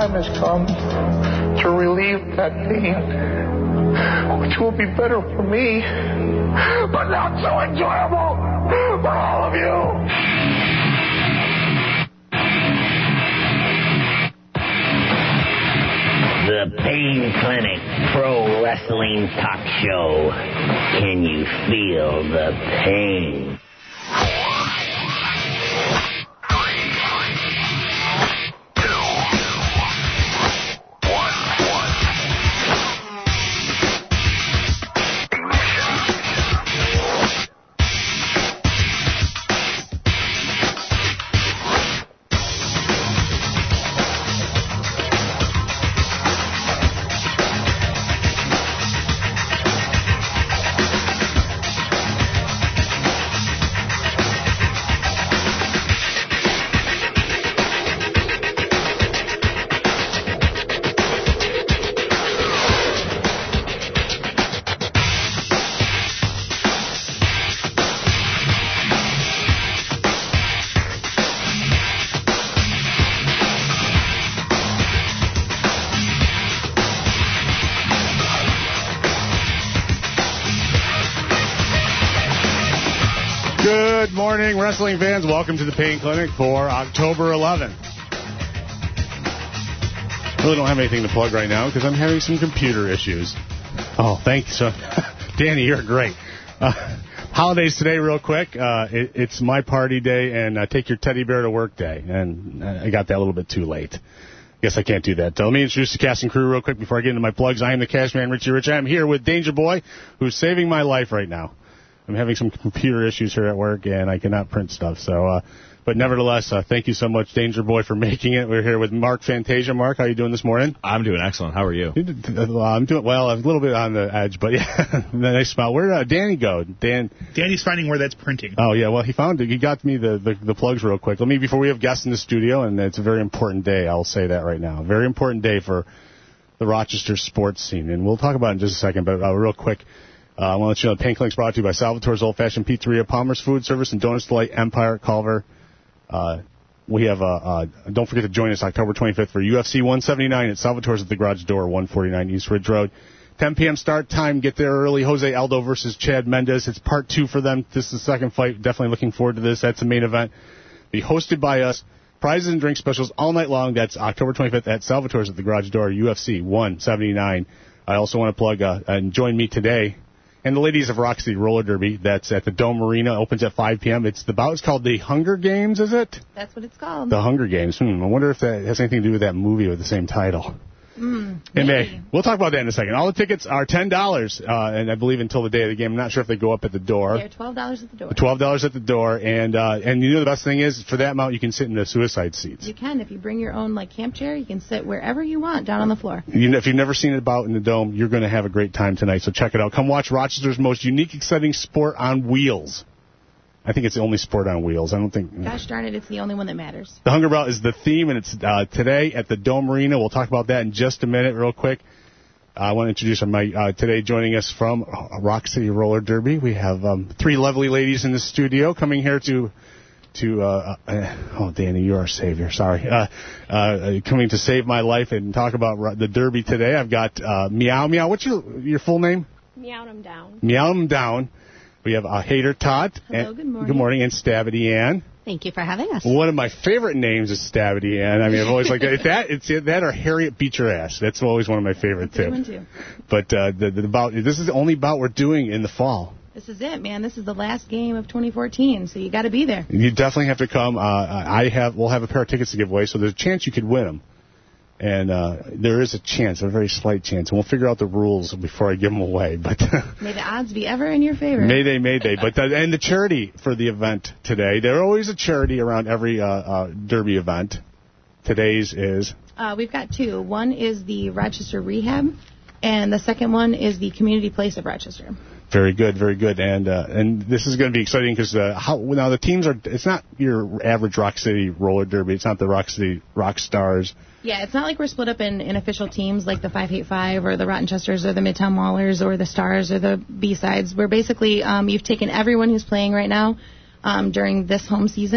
time has come to relieve that pain, which will be better for me, but not so enjoyable for all of you. The Pain Clinic Pro Wrestling Talk Show. Can you feel the pain? Good morning, wrestling fans. Welcome to the Pain Clinic for October 11th. Really don't have anything to plug right now because I'm having some computer issues. Oh, thanks. Danny, you're great. Holidays today, real quick. It's my party day and take your teddy bear to work day. And I got that a little bit too late. Guess I can't do that. Let me introduce the cast and crew real quick before I get into my plugs. I am the Cash Man, Richie Rich. I am here with Danger Boy, who's saving my life right now. I'm having some computer issues here at work, and I cannot print stuff. So, but nevertheless, thank you so much, Danger Boy, for making it. We're here with Mark Fantasia. Mark, how are you doing this morning? I'm doing excellent. How are you? I'm doing well. I'm a little bit on the edge, but yeah, nice smile. Where'd Danny go? Danny's finding where that's printing. Oh, yeah, well, he found it. He got me the plugs real quick. Before we have guests in the studio, and it's a very important day, I'll say that right now. A very important day for the Rochester sports scene, and we'll talk about it in just a second, but real quick. I want to let you know the Pain Clinic's brought to you by Salvatore's Old Fashioned Pizzeria, Palmer's Food Service, and Donuts Delight, Empire at Culver. We have don't forget to join us October 25th for UFC 179 at Salvatore's at the Garage Door, 149 East Ridge Road. 10 p.m. start time. Get there early. Jose Aldo versus Chad Mendes. It's part 2 for them. This is the second fight. Definitely looking forward to this. That's the main event. Be hosted by us. Prizes and drink specials all night long. That's October 25th at Salvatore's at the Garage Door, UFC 179. I also want to plug and join me today. And the ladies of Rock City Roller Derby, that's at the Dome Arena, opens at 5 p.m. It's called the Hunger Games, is it? That's what it's called. The Hunger Games. I wonder if that has anything to do with that movie with the same title. Maybe. We'll talk about that in a second. All the tickets are $10, and I believe until the day of the game. I'm not sure if they go up at the door. They're $12 at the door. $12 at the door, and you know the best thing is, for that amount, you can sit in the suicide seats. You can. If you bring your own camp chair, you can sit wherever you want down on the floor. If you've never seen it about in the Dome, you're going to have a great time tonight, so check it out. Come watch Rochester's most unique, exciting sport on wheels. I think it's the only sport on wheels. I don't think... Gosh darn it, it's the only one that matters. The Hunger Belt is the theme, and it's today at the Dome Arena. We'll talk about that in just a minute real quick. I want to introduce today joining us from Rock City Roller Derby. We have 3 lovely ladies in the studio coming here to Danny, you're our savior. Sorry. Coming to save my life and talk about the Derby today. I've got Meow Meow. What's your full name? Meow 'em down. Meow 'em down. We have Hater Tot. Hello, good morning. Good morning, and Stabbity Ann. Thank you for having us. One of my favorite names is Stabbity Ann. I've always liked it. It's that or Harriet Beat Your Ass. That's always one of my favorite too. But the bout, this is the only bout we're doing in the fall. This is it, man. This is the last game of 2014, so you got to be there. You definitely have to come. We'll have a pair of tickets to give away, so there's a chance you could win them. And there is a chance, a very slight chance. And we'll figure out the rules before I give them away. But may the odds be ever in your favor. May they. But and the charity for the event today, there's always a charity around every Derby event. Today's is? We've got 2. One is the Rochester Rehab, and the second one is the Community Place of Rochester. Very good, very good. And this is going to be exciting because now the teams are, it's not your average Rock City Roller Derby. It's not the Rock City Rock Stars. Yeah, it's not like we're split up in official teams like the 585 or the Rottenchesters or the Midtown Maulers or the Stars or the B-Sides. We're basically, you've taken everyone who's playing right now during this home season,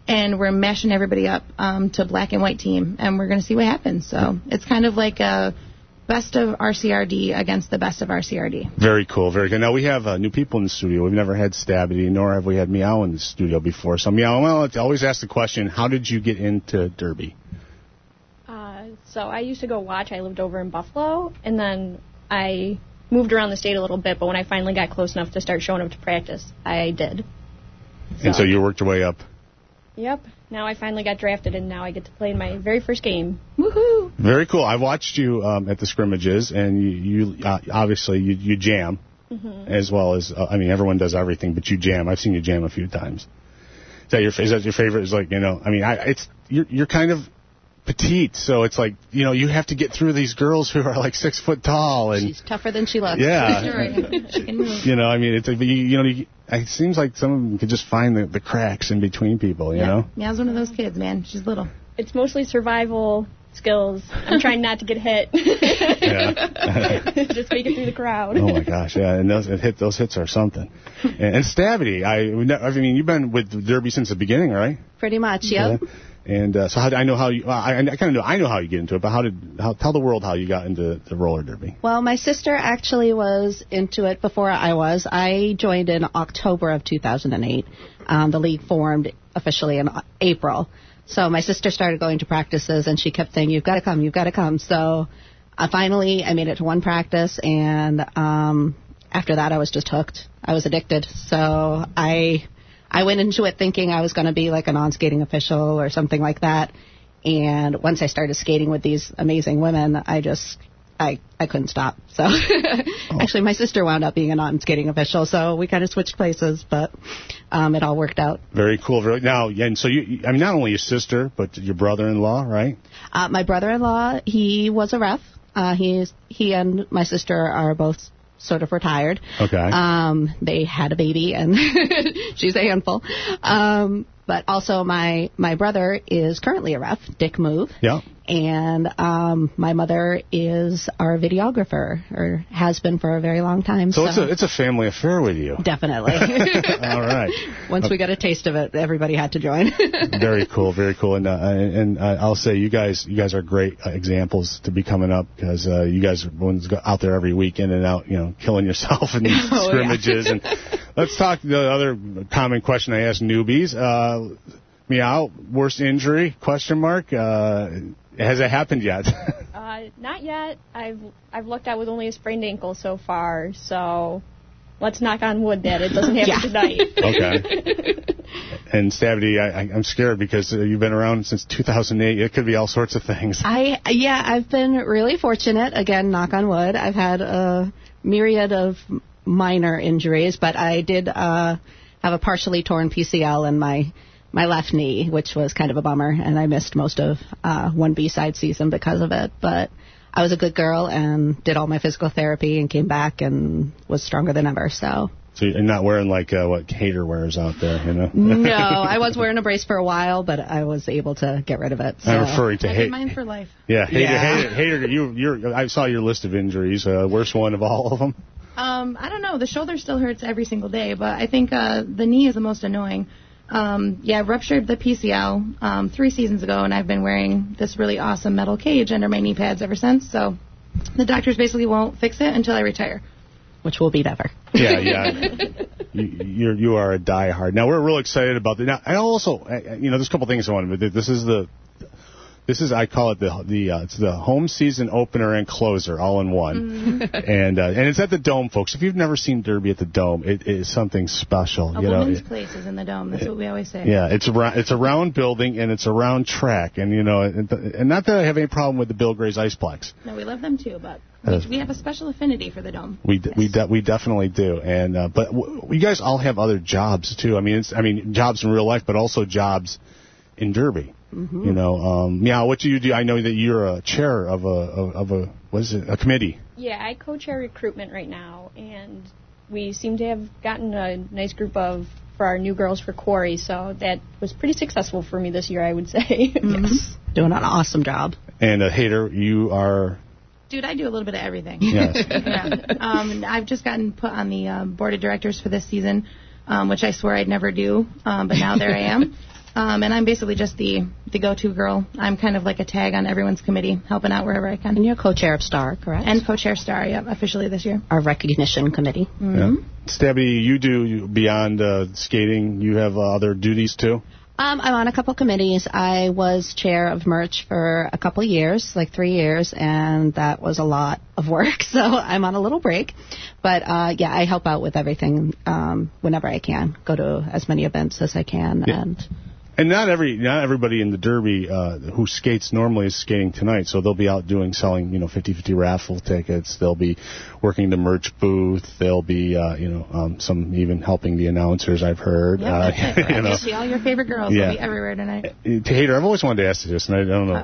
and we're mashing everybody up to black and white team, and we're going to see what happens. So it's kind of like a best of RCRD against the best of RCRD. Very cool, very good. Now, we have new people in the studio. We've never had Stabity, nor have we had Meow in the studio before. So, Meow, well, I always ask the question, how did you get into Derby? So I used to go watch. I lived over in Buffalo, and then I moved around the state a little bit, but when I finally got close enough to start showing up to practice, I did. And so you worked your way up. Yep. Now I finally got drafted, and now I get to play in my very first game. Woohoo! Very cool. I watched you at the scrimmages, and you obviously you jam, as well as everyone does everything, but you jam. I've seen you jam a few times. Is that your favorite? Is like you're kind of petite, so it's like you have to get through these girls who are like 6 foot tall, and she's tougher than she looks. Yeah. She can move. It seems like some of them could just find the cracks in between people. You know. Meow's one of those kids, man. She's little. It's mostly survival skills. I'm trying not to get hit. Just make it through the crowd. Oh my gosh, yeah, and those hits are something. And Stabity, you've been with Derby since the beginning, right? Pretty much, yep. Yeah. And so I know how you. I kind of know. I know how you get into it, but tell the world how you got into the roller derby. Well, my sister actually was into it before I was. I joined in October of 2008. The league formed officially in April. So my sister started going to practices, and she kept saying, "You've got to come, you've got to come." So finally, I made it to one practice, and after that, I was just hooked. I was addicted. So I went into it thinking I was going to be like a non-skating official or something like that. And once I started skating with these amazing women, I couldn't stop. So actually, my sister wound up being a non-skating official, so we kind of switched places, but it all worked out. Very cool. Now, and so not only your sister, but your brother-in-law, right? My brother-in-law, he was a ref. He and my sister are both sort of retired. Okay. They had a baby, and she's a handful. But also my brother is currently a ref, Dick Move. Yeah. And my mother is our videographer, or has been for a very long time. So it's a family affair with you. Definitely. All right. Once we got a taste of it, everybody had to join. Very cool, very cool. And I'll say you guys are great examples to be coming up, because you guys are ones out there every week, in and out, killing yourself in these scrimmages. And let's talk the other common question I ask newbies. Meow, worst injury? ? Has it happened yet? Not yet. I've looked at with only a sprained ankle so far, so let's knock on wood that it doesn't happen tonight. Okay. And Stabity, I'm scared because you've been around since 2008. It could be all sorts of things. I've been really fortunate. Again, knock on wood. I've had a myriad of minor injuries, but I did have a partially torn PCL in my left knee, which was kind of a bummer, and I missed most of one B-side season because of it. But I was a good girl and did all my physical therapy and came back and was stronger than ever. So you're not wearing like what Hader wears out there, No, I was wearing a brace for a while, but I was able to get rid of it. So. I'm referring to Hader. Mine for life. Yeah, Hader. I saw your list of injuries. Worst one of all of them? I don't know. The shoulder still hurts every single day, but I think the knee is the most annoying. Ruptured the PCL 3 seasons ago, and I've been wearing this really awesome metal cage under my knee pads ever since. So the doctors basically won't fix it until I retire. Which will be never. Yeah. You are a diehard. Now, we're real excited about that. Now, I also, there's a couple things I want to do. This is I call it it's the home season opener and closer all in one. Mm-hmm. And it's at the Dome, folks. If you've never seen Derby at the Dome, it is something special. A woman's place is in the Dome. That's what we always say. Yeah, it's a round building, and it's a round track. And, and not that I have any problem with the Bill Gray's Iceplex. No, we love them too, but we have a special affinity for the Dome. We definitely do. And but you guys all have other jobs too. Jobs in real life, but also jobs in Derby. Mm-hmm. Meow, what do you do? I know that you're a chair of a committee. Yeah, I co-chair recruitment right now, and we seem to have gotten a nice group for our new girls for Quarry, so that was pretty successful for me this year, I would say. Mm-hmm. Yes, doing an awesome job. And Hader, you are... Dude, I do a little bit of everything. Yes. I've just gotten put on the board of directors for this season, which I swore I'd never do, but now there I am. And I'm basically just the go-to girl. I'm kind of like a tag on everyone's committee, helping out wherever I can. And you're co-chair of STAR, correct? And co-chair STAR, yep, officially this year. Our recognition committee. Mm-hmm. Yeah. Stabby, you do beyond skating. You have other duties too. I'm on a couple committees. I was chair of merch for a couple years, like 3 years, and that was a lot of work. So I'm on a little break. But, yeah, I help out with everything whenever I can. Go to as many events as I can. Yeah. And not everybody in the Derby who skates normally is skating tonight. So they'll be out selling 50-50 raffle tickets. They'll be working the merch booth. They'll be some even helping the announcers, I've heard. Yeah, you see all your favorite girls. Yeah. They'll be everywhere tonight. Hader, I've always wanted to ask you this, and I don't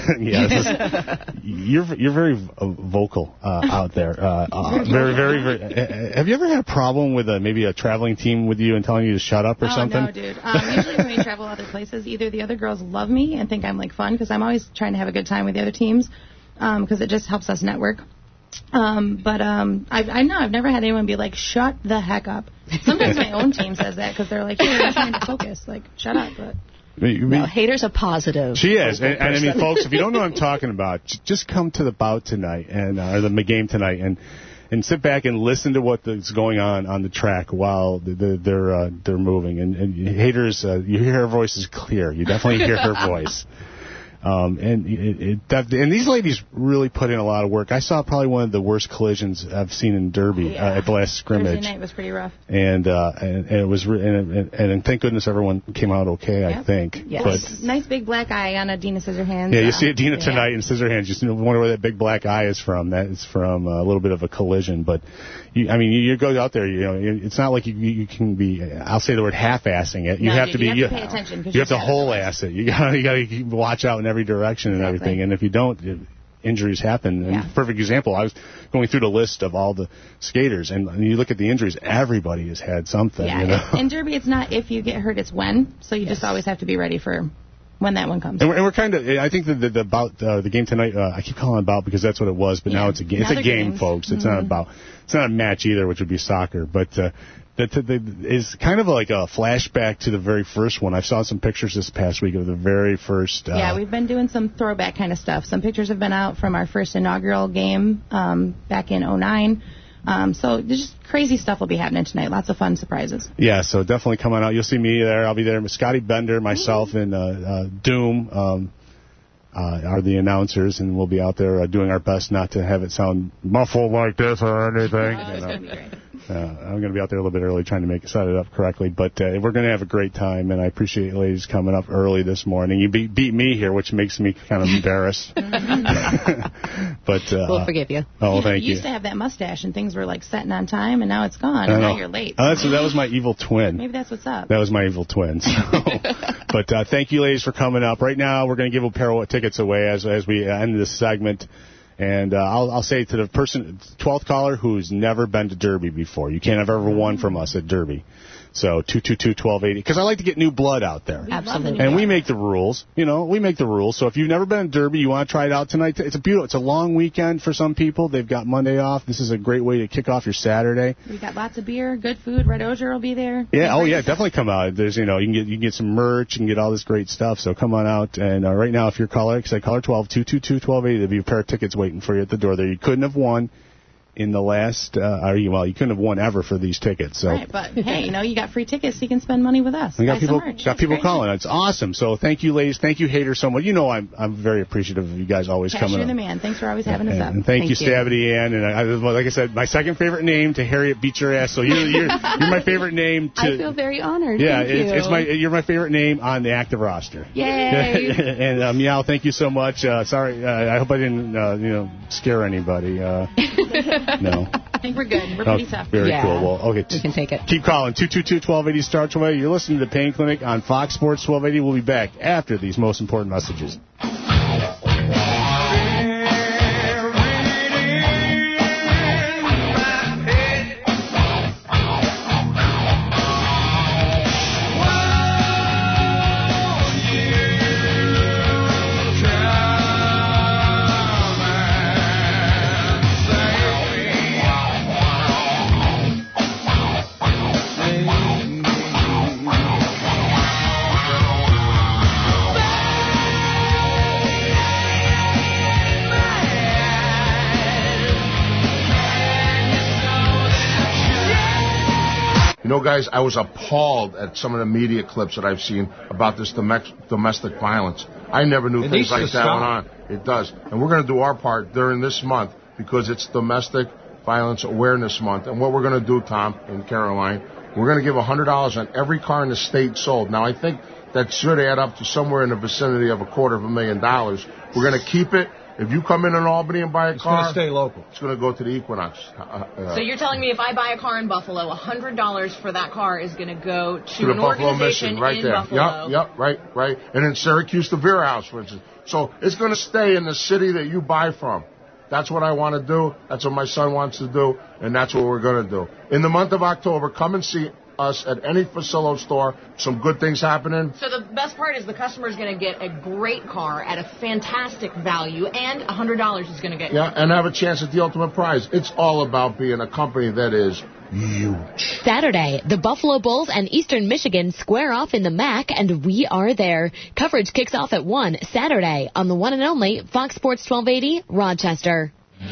know. You're very vocal out there. Very, very, very. Have you ever had a problem with maybe a traveling team with you and telling you to shut up or something? No, dude. Usually when we travel other places, either the other girls love me and think I'm like fun because I'm always trying to have a good time with the other teams because it just helps us network. I know I've never had anyone be like, shut the heck up. Sometimes my own team says that because they're like, I'm trying to focus. Like, shut up. But no, Hader's a positive. She is. And I mean, folks, if you don't know what I'm talking about, just come to the bout tonight or the game tonight and sit back and listen to what's going on the track while they're moving. And Hader's, you hear her voice is clear. You definitely hear her voice. And these ladies really put in a lot of work. I saw probably one of the worst collisions I've seen in Derby at the last scrimmage. Thursday night was pretty rough. And it was and thank goodness everyone came out okay. Yep. I think. Yes. But nice big black eye on Adina Scissorhands. Yeah, you see Adina tonight in Scissorhands. Just wonder where that big black eye is from. That is from a little bit of a collision. But you go out there. It's not like you can be. I'll say the word half-assing it. You have to pay attention. You have to whole-ass it. You got to watch out in every direction and everything. And if you don't, injuries happen. And perfect example. I was going through the list of all the skaters, and you look at the injuries. Everybody has had something. Yeah. In Derby, it's not if you get hurt; it's when. So you just always have to be ready for when that one comes. And we're kind of. I think that the game tonight. I keep calling it about because that's what it was, but now it's a game. It's a game, folks. It's not about. It's not a match either, which would be soccer, but. That is kind of like a flashback to the very first one. I saw some pictures this past week of the very first. We've been doing some throwback kind of stuff. Some pictures have been out from our first inaugural game back in 2009. So just crazy stuff will be happening tonight. Lots of fun surprises. Yeah, so definitely come on out. You'll see me there. I'll be there. Scotty Bender, myself, and Doom are the announcers, and we'll be out there doing our best not to have it sound muffled like this or anything. It's going to be great. I'm going to be out there a little bit early trying to set it up correctly, but we're going to have a great time, and I appreciate you ladies coming up early this morning. You beat me here, which makes me kind of embarrassed. But we'll forgive you. Oh, thank you. You used to have that mustache, and things were like setting on time, and now it's gone, and now you're late. That was my evil twin. Maybe that's what's up. That was my evil twin. So. But thank you, ladies, for coming up. Right now, we're going to give a pair of tickets away as we end this segment. And I'll say to the 12th caller who's never been to Derby before, you can't have ever won from us at Derby. So 222-1280, because I like to get new blood out there. Absolutely. And we make the rules. We make the rules. So if you've never been to Derby, you want to try it out tonight. It's a long weekend for some people. They've got Monday off. This is a great way to kick off your Saturday. We got lots of beer, good food. Red Osier will be there. Yeah. Oh yeah. Definitely come out. There's you can get some merch and get all this great stuff. So come on out. And right now, if you're caller 12 222-1280, there'll be a pair of tickets waiting for you at the door there. You couldn't have won in the last, you couldn't have won ever for these tickets. So. Right, but hey, you got free tickets, so you can spend money with us. We got people calling. It's awesome. So thank you, ladies. Thank you, Hader, so much. I'm very appreciative of you guys always coming up. You're the man. Thanks for always having us up. And thank you, Stabby Ann. And like I said, my second favorite name to Harriet beat your ass. So you're my favorite name. I feel very honored. Yeah, you're my favorite name on the active roster. Yay! And Meow, thank you so much. Sorry, I hope I didn't scare anybody. No. I think we're good. We're pretty tough. Very cool. Well, okay. We can take it. Keep calling. 222-1280 star 1280. You're listening to the Pain Clinic on Fox Sports 1280. We'll be back after these most important messages. You know, guys, I was appalled at some of the media clips that I've seen about this domestic violence. I never knew things like that went on. It does. And we're going to do our part during this month because it's Domestic Violence Awareness Month. And what we're going to do, Tom and Caroline, we're going to give $100 on every car in the state sold. Now, I think that should add up to somewhere in the vicinity of $250,000. We're going to keep it. If you come in Albany and buy a car, it's going to stay local. It's going to go to the Equinox. So you're telling me if I buy a car in Buffalo, $100 for that car is going to go to the an Buffalo organization Mission, right in there. Buffalo. Yep, right. And in Syracuse, the Vera House, for instance. So it's going to stay in the city that you buy from. That's what I want to do. That's what my son wants to do, and that's what we're going to do. In the month of October, come and see us at any Fasillo store. Some good things happening. So the best part is the customer is going to get a great car at a fantastic value, and $100 is going to get. Yeah, and have a chance at the ultimate prize. It's all about being a company that is huge. Saturday, the Buffalo Bulls and Eastern Michigan square off in the MAC, and we are there. Coverage kicks off at 1 Saturday on the one and only Fox Sports 1280, Rochester.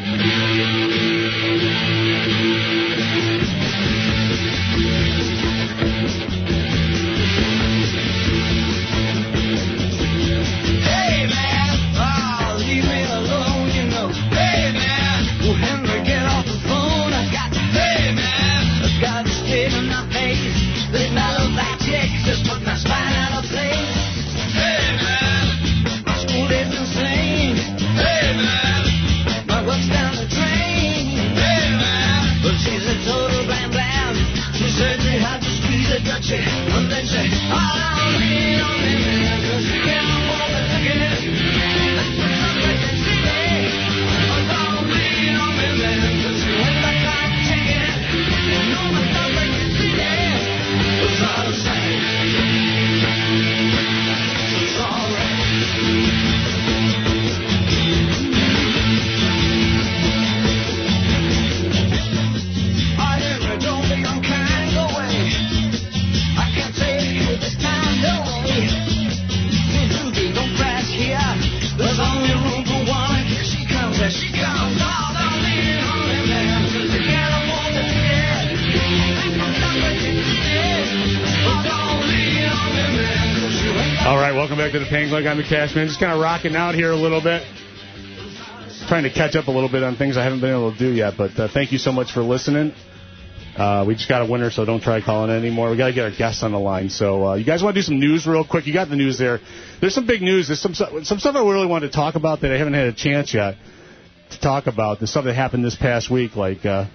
All right, welcome back to the Pain Clinic. I'm the Cashman. Just kind of rocking out here a little bit. Trying to catch up a little bit on things I haven't been able to do yet, but thank you so much for listening. We just got a winner, so don't try calling in anymore. We got to get our guests on the line. So you guys want to do some news real quick? You got the news there. There's some big news. There's some stuff I really wanted to talk about that I haven't had a chance yet to talk about. The stuff that happened this past week, like The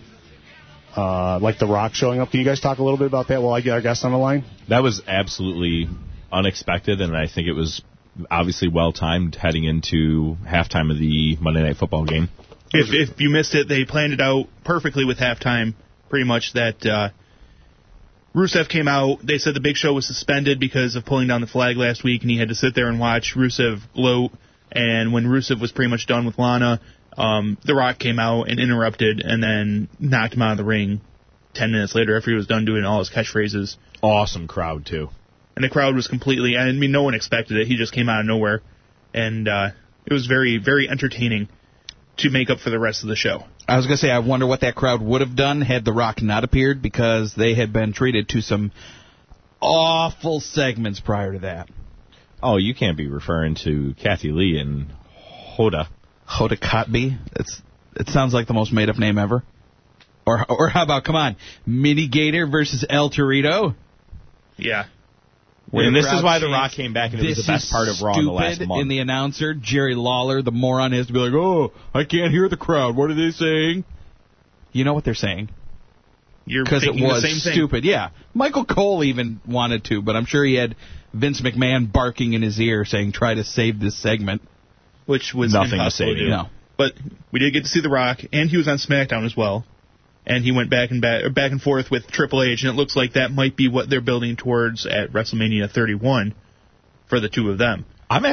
Rock showing up. Can you guys talk a little bit about that while I get our guests on the line? That was absolutely unexpected, and I think it was obviously well-timed heading into halftime of the Monday Night Football game. If you missed it, they planned it out perfectly with halftime, pretty much, that Rusev came out. They said the Big Show was suspended because of pulling down the flag last week, and he had to sit there and watch Rusev gloat. And when Rusev was pretty much done with Lana, The Rock came out and interrupted and then knocked him out of the ring 10 minutes later after he was done doing all his catchphrases. Awesome crowd, too. And the crowd was completely, I mean, no one expected it. He just came out of nowhere. And it was very, very entertaining to make up for the rest of the show. I was going to say, I wonder what that crowd would have done had The Rock not appeared, because they had been treated to some awful segments prior to that. Oh, you can't be referring to Kathy Lee and Hoda. Hoda Kotb? It sounds like the most made-up name ever. Or how about, come on, Mini Gator versus El Torito? Yeah. And this is why The Rock came back, and it was the best part of Raw in the last month. And the announcer, Jerry Lawler, the moron, has to be like, oh, I can't hear the crowd. What are they saying? You know what they're saying. Because it was stupid. Yeah. Michael Cole even wanted to, but I'm sure he had Vince McMahon barking in his ear saying, try to save this segment. Which was nothing to impossible save to do. No. But we did get to see The Rock, and he was on SmackDown as well. And he went back and forth with Triple H, and it looks like that might be what they're building towards at WrestleMania 31 for the two of them. I'm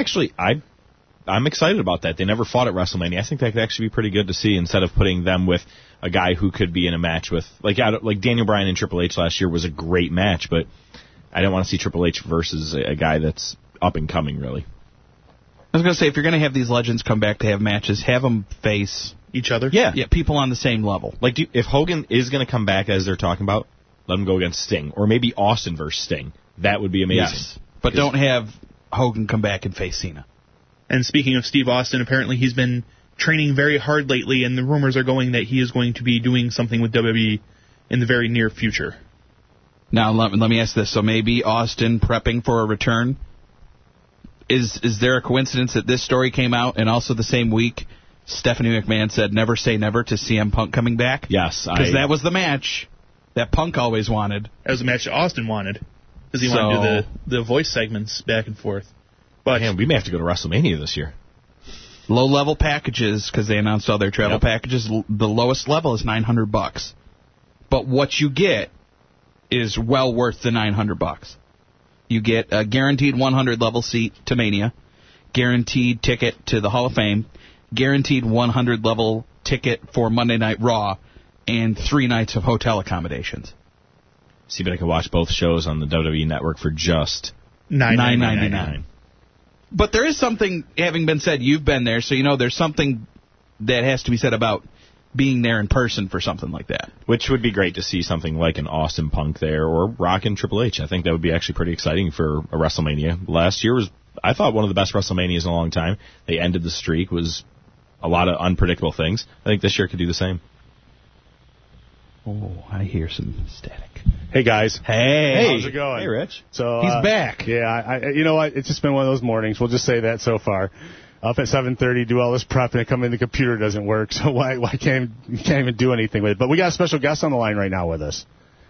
excited about that. They never fought at WrestleMania. I think that could actually be pretty good to see, instead of putting them with a guy who could be in a match with, like Daniel Bryan and Triple H last year was a great match, but I don't want to see Triple H versus a guy that's up and coming, really. I was going to say, if you're going to have these legends come back to have matches, have them face each other. Yeah, people on the same level. Like, if Hogan is going to come back, as they're talking about, Let him go against Sting. Or maybe Austin versus Sting. That would be amazing. Yes, but don't have Hogan come back and face Cena. And speaking of Steve Austin, apparently he's been training very hard lately, and the rumors are going that he is going to be doing something with WWE in the very near future. Now, let me ask this. So maybe Austin prepping for a return? Is there a coincidence that this story came out, and also the same week Stephanie McMahon said never say never to CM Punk coming back? Yes. Because that was the match that Punk always wanted. That was the match that Austin wanted. Because he wanted to do the voice segments back and forth. But man, we may have to go to WrestleMania this year. Low-level packages, because they announced all their travel packages, the lowest level is $900. But what you get is well worth the $900. You get a guaranteed 100-level seat to Mania, guaranteed ticket to the Hall of Fame, guaranteed 100-level ticket for Monday Night Raw, and 3 nights of hotel accommodations. See if I can watch both shows on the WWE Network for just $9.99. But there is something, having been said, you've been there, so you know there's something that has to be said about being there in person for something like that. Which would be great to see something like an Austin Punk there, or Rock and Triple H. I think that would be actually pretty exciting for a WrestleMania. Last year was, I thought, one of the best WrestleManias in a long time. They ended the streak, was a lot of unpredictable things. I think this year could do the same. Oh, I hear some static. Hey, guys. Hey. How's it going? Hey, Rich. So he's back. Yeah, you know what? It's just been one of those mornings. We'll just say that so far. Up at 7:30, do all this prep, and come in, the computer doesn't work, so why can't even do anything with it? But we got a special guest on the line right now with us.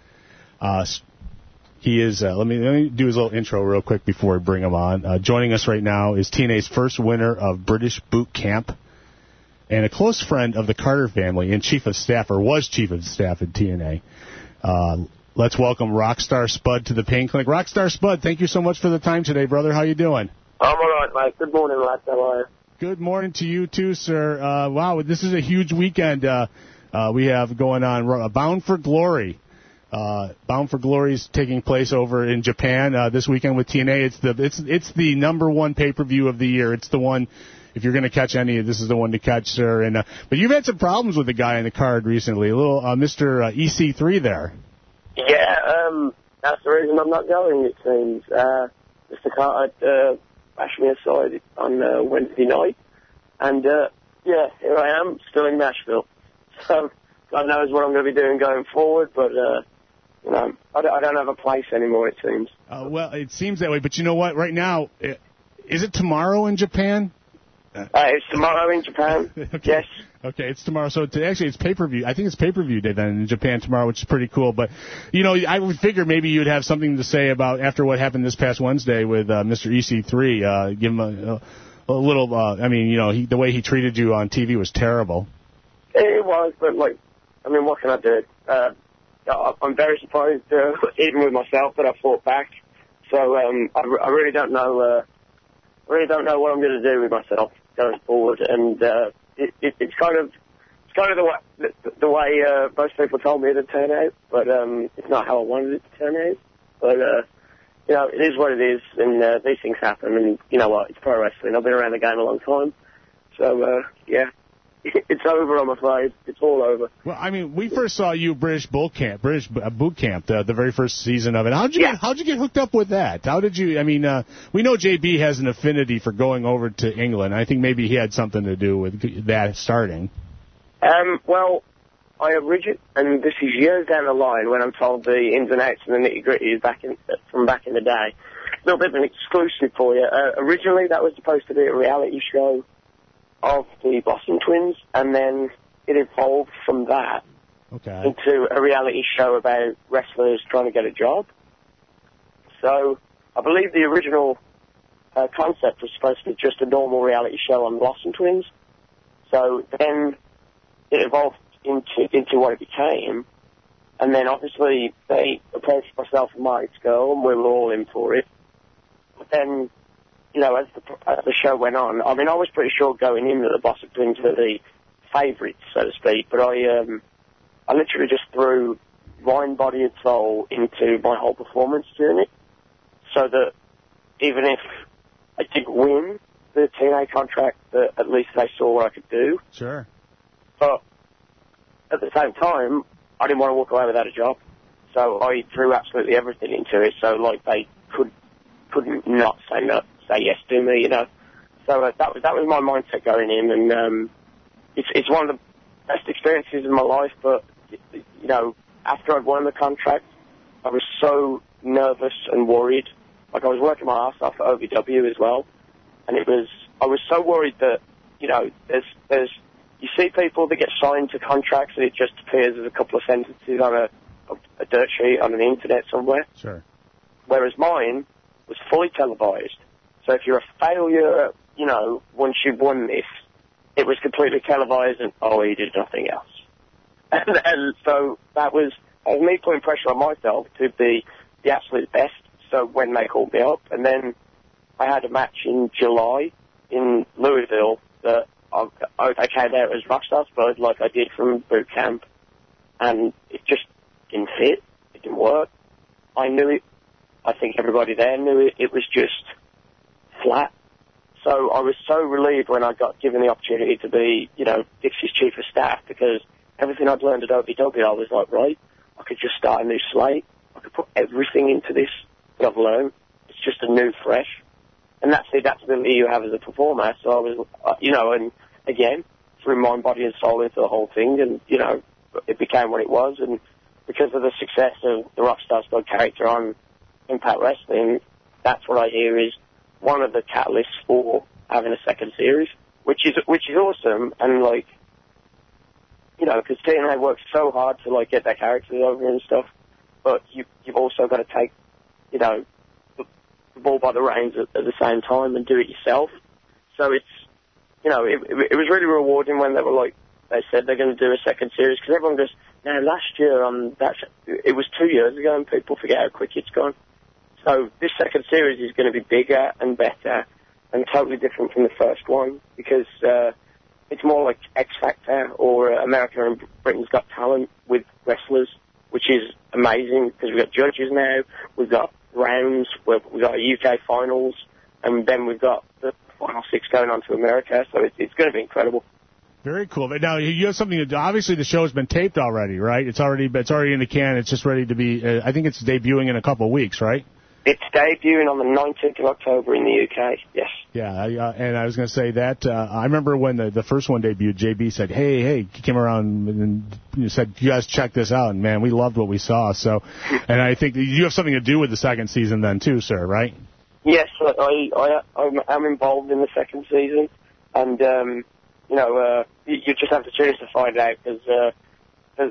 He is, let me do his little intro real quick before we bring him on. Joining us right now is TNA's first winner of British Boot Camp, and a close friend of the Carter family, and chief of staff, or was chief of staff at TNA. Let's welcome Rockstar Spud to the Pain Clinic. Rockstar Spud, thank you so much for the time today, brother. How you doing? I'm all right, mate. Good morning, lads. How are you? Good morning to you, too, sir. Wow, this is a huge weekend we have going on. Bound for Glory. Bound for Glory is taking place over in Japan this weekend with TNA. It's the number one pay-per-view of the year. It's the one, if you're going to catch any, this is the one to catch, sir. And but you've had some problems with the guy in the card recently, a little Mr. EC3 there. Yeah, that's the reason I'm not going, it seems. Mr. Carter bashed me aside on Wednesday night. And, yeah, here I am, still in Nashville. So, God knows what I'm going to be doing going forward, but, you know, I don't have a place anymore, it seems. Well, it seems that way, but you know what? Right now, is it tomorrow in Japan? It's tomorrow in Japan, okay. Yes. Okay, it's tomorrow. So actually, it's pay-per-view. I think it's pay-per-view day then in Japan tomorrow, which is pretty cool. But, you know, I would figure maybe you'd have something to say about after what happened this past Wednesday with Mr. EC3. Give him a little, I mean, you know, the way he treated you on TV was terrible. It was, but, like, I mean, what can I do? I'm very surprised, even with myself, that I fought back. So I really don't know. Really don't know what I'm going to do with myself going forward, and it's kind of the way most people told me to turn out, but it's not how I wanted it to turn out. But you know, it is what it is, and these things happen, and you know what? It's pro wrestling. I've been around the game a long time, so yeah. It's over, I'm afraid. It's all over. Well, I mean, we first saw you British Boot Camp, the very first season of it. How'd you get hooked up with that? How did you? I mean, we know JB has an affinity for going over to England. I think maybe he had something to do with that starting. Well, I originally, and this is years down the line when I'm told the ins and outs and the nitty gritty is from back in the day. A little bit of an exclusive for you. Originally, that was supposed to be a reality show of the Boston Twins, and then it evolved from that into a reality show about wrestlers trying to get a job. So I believe the original concept was supposed to be just a normal reality show on Boston Twins. So then it evolved into what it became, and then obviously they approached myself and Mike to go, and we were all in for it. But then, you know, as the show went on, I mean, I was pretty sure going in that the Boston Twins were the favourites, so to speak, but I literally just threw mind, body and soul into my whole performance during it, so that even if I didn't win the TNA contract, that at least they saw what I could do. Sure. But at the same time, I didn't want to walk away without a job. So So I threw absolutely everything into it. So like they couldn't not say no, say yes to me, you know. So that was my mindset going in, and it's one of the best experiences in my life. But you know, after I'd won the contract, I was so nervous and worried. Like I was working my ass off at OVW as well, and I was so worried that, you know, there's you see people that get signed to contracts and it just appears as a couple of sentences on a dirt sheet on the internet somewhere. Sure. Whereas mine was fully televised. So if you're a failure, you know, once you've won this, it was completely televised and, he did nothing else. And so that was me putting pressure on myself to be the absolute best. So when they called me up, and then I had a match in July in Louisville that I came out as Rockstar Spud like I did from boot camp, and it just didn't fit. It didn't work. I knew it. I think everybody there knew it. It was just flat. So I was so relieved when I got given the opportunity to be, you know, Dixie's chief of staff, because everything I'd learned at OVW, I was like, right, I could just start a new slate. I could put everything into this that I've learned. It's just a new, fresh. And that's the adaptability you have as a performer. So I was, you know, and again, threw mind, body and soul into the whole thing, and, you know, it became what it was. And because of the success of the Rockstar Spud character on Impact Wrestling, that's what I hear is one of the catalysts for having a second series, which is awesome. And, like, you know, because TNA works so hard to, like, get their characters over and stuff, but you've also got to take, you know, the ball by the reins at the same time and do it yourself. So it's, you know, it was really rewarding when they were like, they said they're going to do a second series, because everyone goes, now last year it was 2 years ago, and people forget how quick it's gone. So this second series is going to be bigger and better and totally different from the first one, because it's more like X Factor or America and Britain's Got Talent with wrestlers, which is amazing, because we've got judges now, we've got rounds, we've got a UK finals, and then we've got the final 6 going on to America, so it's going to be incredible. Very cool. But now you have something to, obviously the show's been taped already, right? It's already in the can. It's just ready to be, I think it's debuting in a couple of weeks, right? It's debuting on the 19th of October in the UK, yes. Yeah, and I was going to say that, I remember when the first one debuted, JB said, hey, he came around and said, you guys check this out, and man, we loved what we saw. So, and I think you have something to do with the second season then too, sir, right? Yes, I'm involved in the second season, and, you know, you just have to choose to find out, because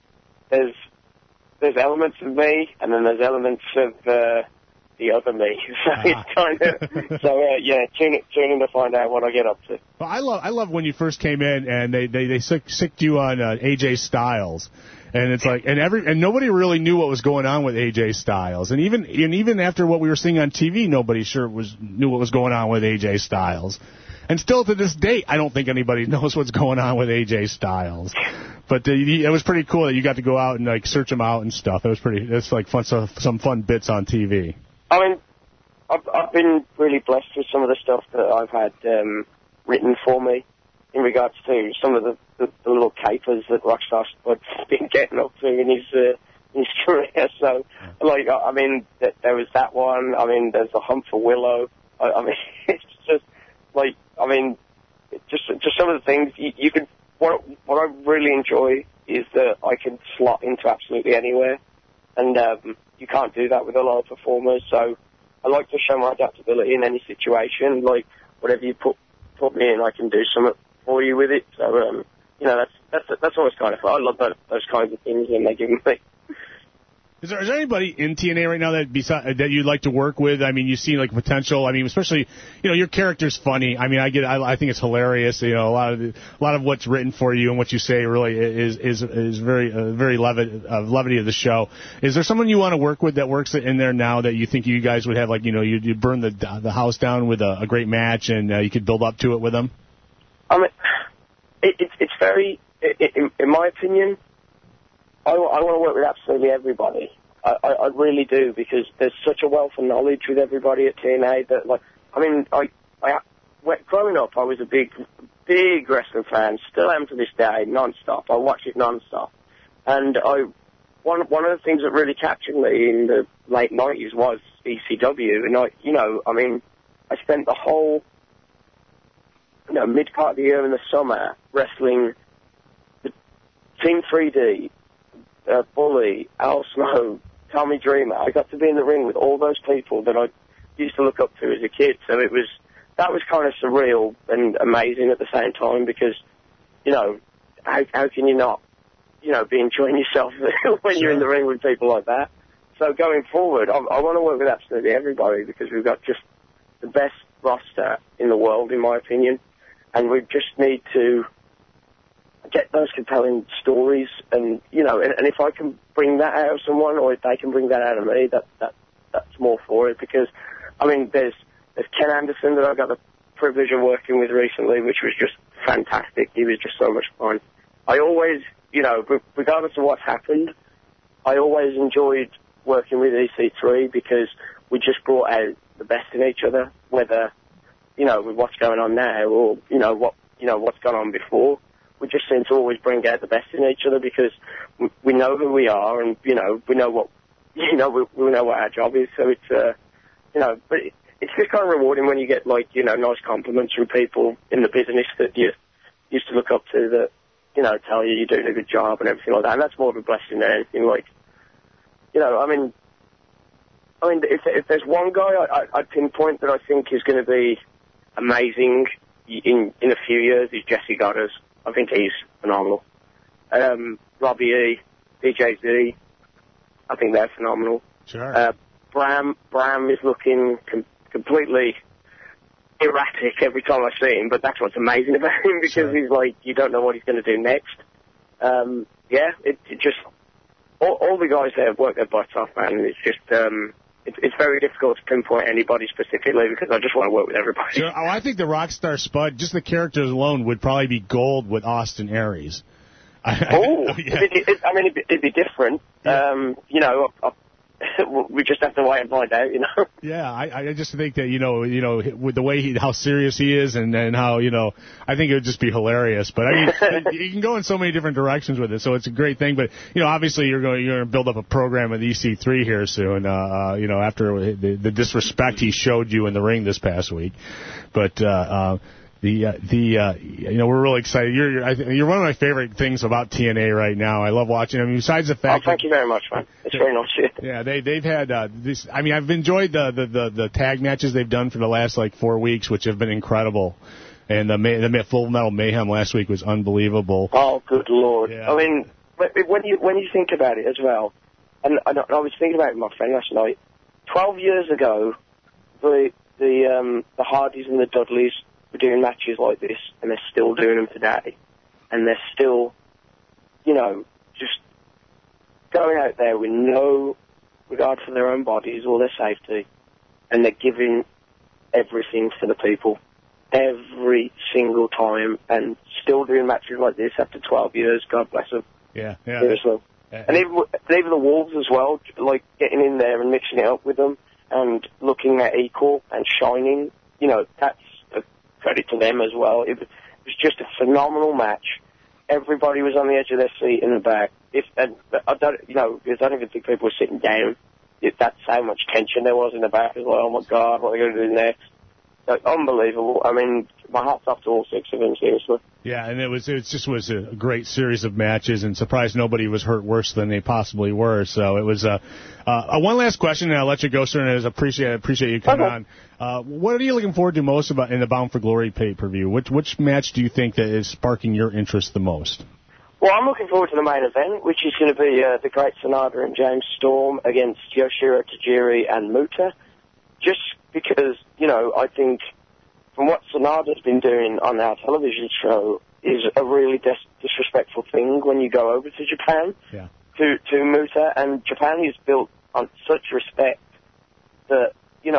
there's elements of me, and then there's elements of the other me. So it's kind of yeah. Tune in to find out what I get up to. Well, I love when you first came in and they sicked you on AJ Styles, and it's like and nobody really knew what was going on with AJ Styles, and even after what we were seeing on TV, nobody knew what was going on with AJ Styles. And still to this date, I don't think anybody knows what's going on with AJ Styles. But it was pretty cool that you got to go out and like search him out and stuff. It's like some fun bits on TV. I mean, I've been really blessed with some of the stuff that I've had written for me in regards to some of the little capers that Rockstar Spud's been getting up to in his career. So, like, I mean, there was that one. I mean, there's the Hump for Willow. I mean, it's just like, I mean, just some of the things you could. What I really enjoy is that I can slot into absolutely anywhere, and you can't do that with a lot of performers. So I like to show my adaptability in any situation. Like, whatever you put me in, I can do something for you with it. So you know, that's always kind of fun. I love those kinds of things when they give me. Is there anybody in TNA right now that you'd like to work with? I mean, you see like potential. I mean, especially, you know, your character's funny. I mean, I think it's hilarious. You know, a lot of what's written for you and what you say really is very levity of the show. Is there someone you want to work with that works in there now that you think you guys would have, like, you know, you burn the house down with a great match and you could build up to it with them? I mean, it's very, in my opinion, I want to work with absolutely everybody. I really do, because there's such a wealth of knowledge with everybody at TNA that, like, I mean, growing up, I was a big wrestling fan, still am to this day, non-stop. I watch it non-stop. And one of the things that really captured me in the late 90s was ECW. And, I spent the whole, mid part of the year in the summer wrestling the Team 3D, Bully, Al Snow, Tommy Dreamer. I got to be in the ring with all those people that I used to look up to as a kid. So that was kind of surreal and amazing at the same time because, how can you not, be enjoying yourself when you're in the ring with people like that? So going forward, I want to work with absolutely everybody because we've got just the best roster in the world, in my opinion, and we just need to get those compelling stories, and and if I can bring that out of someone, or if they can bring that out of me, that's more for it. Because there's Ken Anderson that I got the privilege of working with recently, which was just fantastic. He was just so much fun. I always, regardless of what's happened, I always enjoyed working with EC3 because we just brought out the best in each other, whether with what's going on now or what's gone on before. We just seem to always bring out the best in each other because we know who we are, and we know what we know what our job is. So it's but it's just kind of rewarding when you get nice compliments from people in the business that you used to look up to that tell you you're doing a good job and everything like that. And that's more of a blessing than anything. If there's one guy I'd pinpoint that I think is going to be amazing in a few years is Jesse Goddard. I think he's phenomenal. Robbie E, DJ Z, I think they're phenomenal. Sure. Bram is looking completely erratic every time I see him, but that's what's amazing about him because he's you don't know what he's going to do next. It just all the guys there have worked their butts off, man. It's just it's very difficult to pinpoint anybody specifically because I just want to work with everybody. Sure. Oh, I think the Rockstar Spud, just the characters alone, would probably be gold with Austin Aries. It'd be different. Yeah. We just have to wait and find out, Yeah, I just think that with the way how serious he is and how I think it would just be hilarious. But you can go in so many different directions with it, so it's a great thing. But obviously you're going to build up a program with EC3 here soon. After the disrespect he showed you in the ring this past week, but. We're really excited. You're one of my favorite things about TNA right now. I love watching. Besides the fact. Thank you very much, man. It's very nice. Yeah, they've had this. I've enjoyed the tag matches they've done for the last 4 weeks, which have been incredible. And the Full Metal Mayhem last week was unbelievable. Oh, good Lord! Yeah. When you think about it as well, and I was thinking about it with my friend last night. 12 years ago, the Hardys and the Dudleys were doing matches like this, and they're still doing them today. And they're still, just going out there with no regard for their own bodies or their safety, and they're giving everything for the people every single time, and still doing matches like this after 12 years. God bless them. Yeah. Seriously. And even the Wolves as well, getting in there and mixing it up with them and looking at equal and shining, that's credit to them as well. It was just a phenomenal match. Everybody was on the edge of their seat in the back. I don't even think people were sitting down. That's how much tension there was in the back. It was oh my God, what are they going to do next? Unbelievable. My hat's off to all 6 of them, seriously. Yeah, and it just was a great series of matches, and surprised nobody was hurt worse than they possibly were. So it was one last question, and I'll let you go, sir. And I appreciate you coming on. What are you looking forward to most in the Bound for Glory pay-per-view? Which match do you think that is sparking your interest the most? Well, I'm looking forward to the main event, which is going to be the Great Sonata and James Storm against Yoshiro Tajiri and Muta. Just because, I think from what Sonata's been doing on our television show is a really disrespectful thing when you go over to Japan to Muta, and Japan is built on such respect that,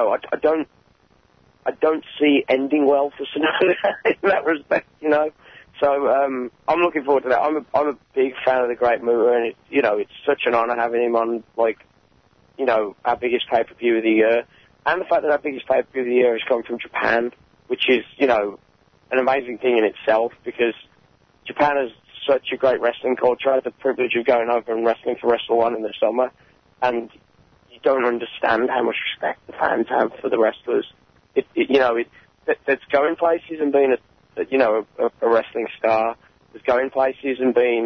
I don't see ending well for Sonata in that respect, So I'm looking forward to that. I'm a big fan of the Great Muta, and it's such an honor having him on our biggest pay-per-view of the year. And the fact that our biggest pay-per-view of the year has come from Japan, which is, an amazing thing in itself, because Japan has such a great wrestling culture. I had the privilege of going over and wrestling for Wrestle One in the summer, and you don't understand how much respect the fans have for the wrestlers. That's going places and being a wrestling star. There's going places and being,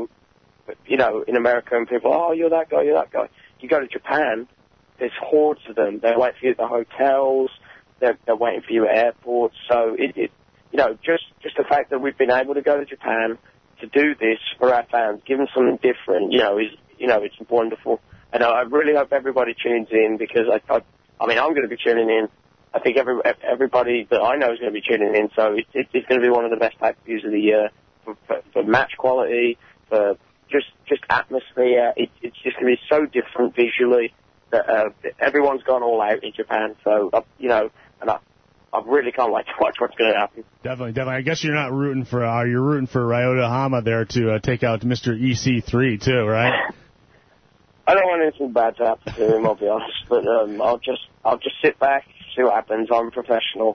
in America, and people, oh, you're that guy, you're that guy. You go to Japan, there's hordes of them. They wait for you at the hotels. They're waiting for you at airports. So just the fact that we've been able to go to Japan to do this for our fans, give them something different, it's wonderful. And I really hope everybody tunes in, because I'm going to be tuning in. I think everybody that I know is going to be tuning in. So it's going to be one of the best pay-per-views of the year for match quality, for just atmosphere. It's just going to be so different visually that everyone's gone all out in Japan. So and I really can't wait to watch what's going to happen. Definitely. I guess you're not rooting for you're rooting for Ryota Hama there to take out Mr. EC3 too, right? I don't want anything bad to happen to him, I'll be honest. But I'll just sit back, see what happens. I'm professional.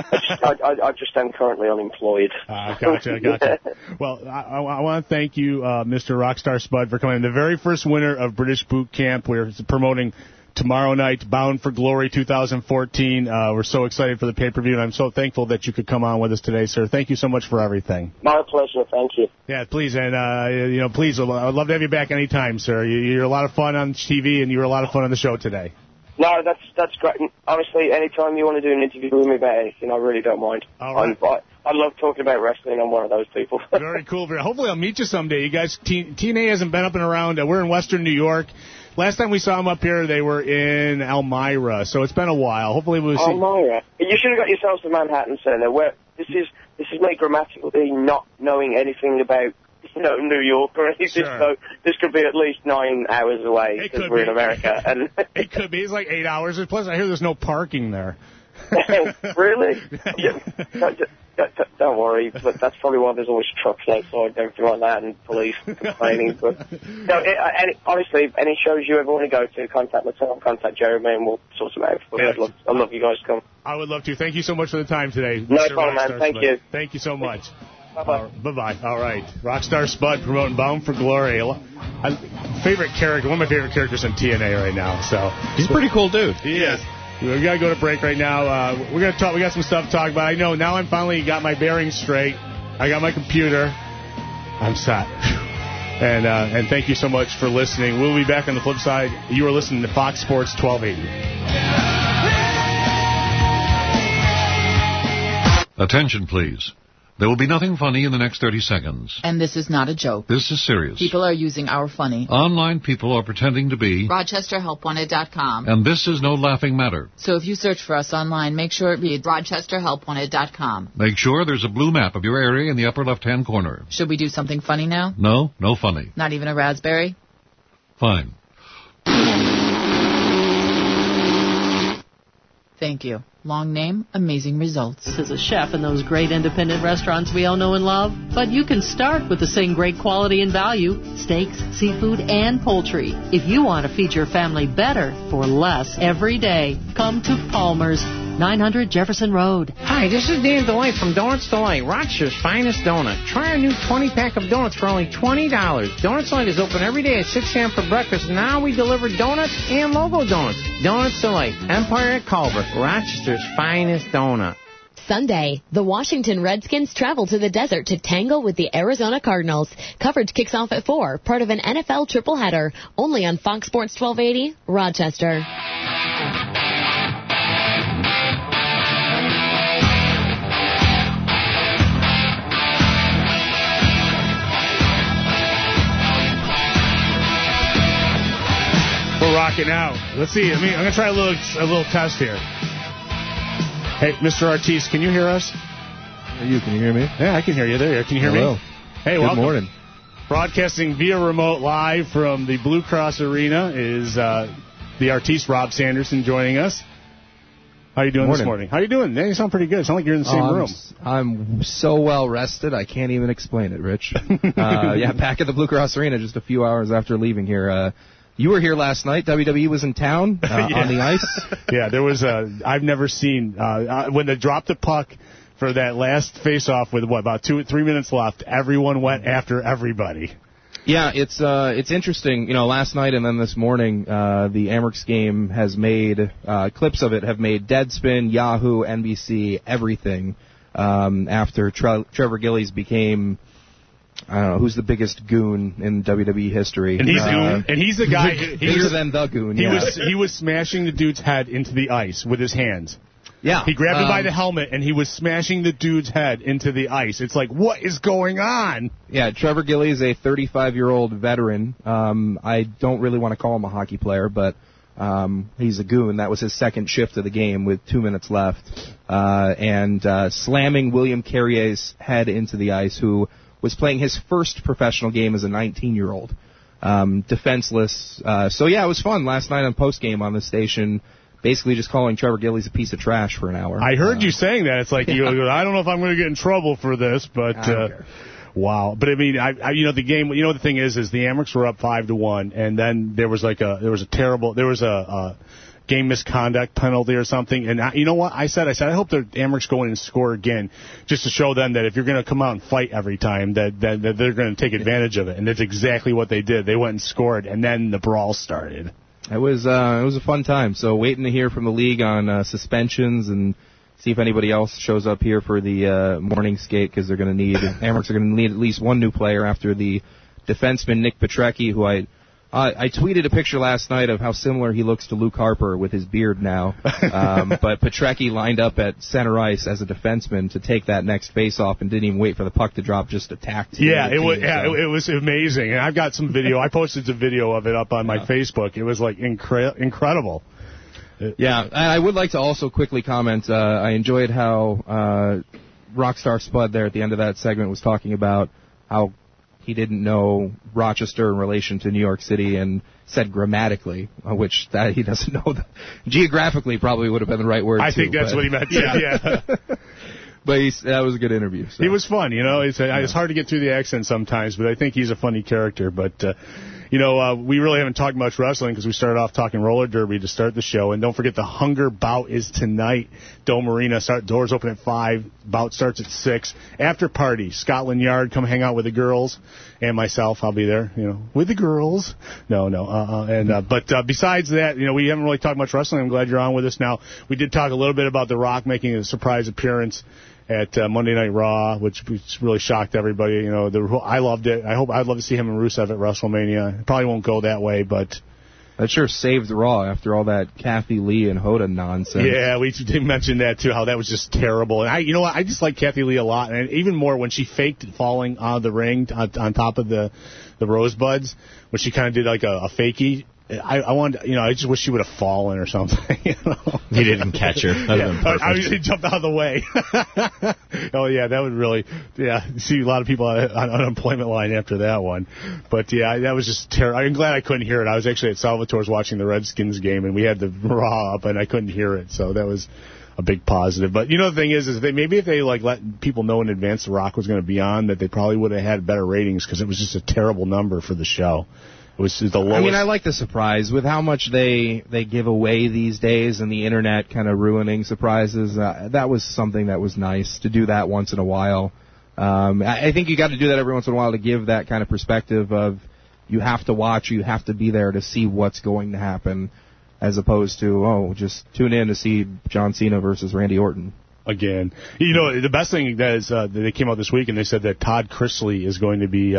I just am currently unemployed. Gotcha. Well, I want to thank you, Mr. Rockstar Spud, for coming in. The very first winner of British Boot Camp. We're promoting tomorrow night, Bound for Glory 2014. We're so excited for the pay-per-view, and I'm so thankful that you could come on with us today, sir. Thank you so much for everything. My pleasure. Thank you. Yeah, please, and please, I'd love to have you back anytime, sir. You're a lot of fun on TV, and you were a lot of fun on the show today. No, that's great. Honestly, anytime you want to do an interview with me about anything, I really don't mind. All right. I love talking about wrestling. I'm one of those people. Very cool. Hopefully I'll meet you someday. You guys, TNA hasn't been up and around. We're in Western New York. Last time we saw them up here, they were in Elmira, so it's been a while. Hopefully we'll see. Elmira. You should have got yourselves to Manhattan Center. Where this is me grammatically not knowing anything about New York or anything. Sure. So this could be at least 9 hours away because we're in America. And it could be. It's like 8 hours. Plus, I hear there's no parking there. Really? Don't worry, but that's probably why there's always trucks outside and everything like that, and police complaining. But honestly, any shows you ever want to go to, contact myself, contact Jeremy, and we'll sort them out. I'd love you guys to come. I would love to. Thank you so much for the time today. No problem, man. Thank you. Thank you so much. Bye-bye. Bye-bye. All right. Rockstar Spud promoting Bound for Glory. Favorite character, one of my favorite characters in TNA right now. So he's a pretty cool dude. He is. We got to go to break right now. We're going to talk. We got some stuff to talk about. I know now I'm finally got my bearings straight. I got my computer. I'm set. And thank you so much for listening. We'll be back on the flip side. You are listening to Fox Sports 1280. Attention, please. There will be nothing funny in the next 30 seconds. And this is not a joke. This is serious. People are using our funny. Online people are pretending to be RochesterHelpWanted.com. And this is no laughing matter. So if you search for us online, make sure it reads RochesterHelpWanted.com. Make sure there's a blue map of your area in the upper left-hand corner. Should we do something funny now? No funny. Not even a raspberry? Fine. Thank you. Long name, amazing results. As a chef in those great independent restaurants we all know and love, but you can start with the same great quality and value, steaks, seafood, and poultry. If you want to feed your family better for less every day, come to Palmer's, 900 Jefferson Road. Hi, this is Dan DeLay from Donuts Delight, Rochester's finest donut. Try our new 20-pack of donuts for only $20. Donuts Delight is open every day at 6 a.m. for breakfast. Now we deliver donuts and logo donuts. Donuts Delight, Empire at Culver, Rochester's finest donut. Sunday, the Washington Redskins travel to the desert to tangle with the Arizona Cardinals. Coverage kicks off at 4, part of an NFL tripleheader, only on Fox Sports 1280, Rochester. We're rocking out. Let's see. I'm going to try a little test here. Hey, Mr. Artis, can you hear us? Can you hear me? Yeah, I can hear you there. Can you hear me? Hey, Good morning. Broadcasting via remote live from the Blue Cross Arena is the artiste Rob Sanderson joining us. How are you doing this morning? How are you doing? You sound pretty good. You sound like you're in the same room. I'm so well rested, I can't even explain it, Rich. Back at the Blue Cross Arena just a few hours after leaving here. You were here last night. WWE was in town on the ice. Yeah, there was I've never seen when they dropped the puck for that last face-off with, about 2 or 3 minutes left, everyone went after everybody. Yeah, it's interesting. Last night and then this morning, the Amerks game has made clips of it have made Deadspin, Yahoo, NBC, everything. After Trevor Gillies became, I don't know, who's the biggest goon in WWE history. And he's the guy bigger than the goon. He was smashing the dude's head into the ice with his hands. Yeah. He grabbed him by the helmet, and he was smashing the dude's head into the ice. It's like, what is going on? Yeah, Trevor Gillies, a 35-year-old veteran. I don't really want to call him a hockey player, but he's a goon. That was his second shift of the game with 2 minutes left. And slamming William Carrier's head into the ice, who was playing his first professional game as a 19-year-old. Defenseless. So, yeah, it was fun last night on postgame on the station. Basically just calling Trevor Gillies a piece of trash for an hour. I heard you saying that. It's like, I don't know if I'm going to get in trouble for this, but wow. But I mean, the game. The thing is the Amerks were up 5-1, and then there was a game misconduct penalty or something. And you know what I said? I hope the Amerks go in and score again, just to show them that if you're going to come out and fight every time, that they're going to take advantage of it. And that's exactly what they did. They went and scored, and then the brawl started. It was a fun time. So waiting to hear from the league on suspensions and see if anybody else shows up here for the morning skate, because they're going to need Amerks are going to need at least one new player after the defenseman Nick Petrecki, who I tweeted a picture last night of how similar he looks to Luke Harper with his beard now. But Petrecki lined up at center ice as a defenseman to take that next face-off and didn't even wait for the puck to drop, just attacked. It was amazing. And I've got some video. I posted some video of it up on my Facebook. It was like incredible. Yeah, I would like to also quickly comment. I enjoyed how Rockstar Spud there at the end of that segment was talking about how he didn't know Rochester in relation to New York City, and said grammatically, which that he doesn't know. Geographically probably would have been the right word. I think that's what he meant. Yeah. But that was a good interview. So. He was fun, It's hard to get through the accent sometimes, but I think he's a funny character. But we really haven't talked much wrestling because we started off talking roller derby to start the show. And don't forget, the Hunger Bout is tonight. Dome Arena. Doors open at 5. Bout starts at 6. After party, Scotland Yard. Come hang out with the girls and myself. I'll be there, with the girls. But besides that, we haven't really talked much wrestling. I'm glad you're on with us now. We did talk a little bit about The Rock making a surprise appearance at Monday Night Raw, which really shocked everybody. I loved it. I'd love to see him and Rusev at WrestleMania. It probably won't go that way, but that sure saved Raw after all that Kathy Lee and Hoda nonsense. Yeah, we did mention that too, how that was just terrible. And I just like Kathy Lee a lot, and even more when she faked falling out of the ring on top of the rosebuds, when she kind of did like a fakie. I just wish she would have fallen or something. He didn't catch her. He jumped out of the way. Oh yeah, that would really, see a lot of people on unemployment line after that one. But yeah, that was just terrible. I'm glad I couldn't hear it. I was actually at Salvatore's watching the Redskins game, and we had the Raw up, and I couldn't hear it, so that was a big positive. But the thing is maybe if they let people know in advance The Rock was going to be on, that they probably would have had better ratings, because it was just a terrible number for the show. It was the lowest. I mean, I like the surprise with how much they give away these days, and the internet kind of ruining surprises. That was something that was nice to do that once in a while. I think you got to do that every once in a while to give that kind of perspective of you have to watch, you have to be there to see what's going to happen, as opposed to just tune in to see John Cena versus Randy Orton. Again, the best thing that is they came out this week and they said that Todd Chrisley is going to be,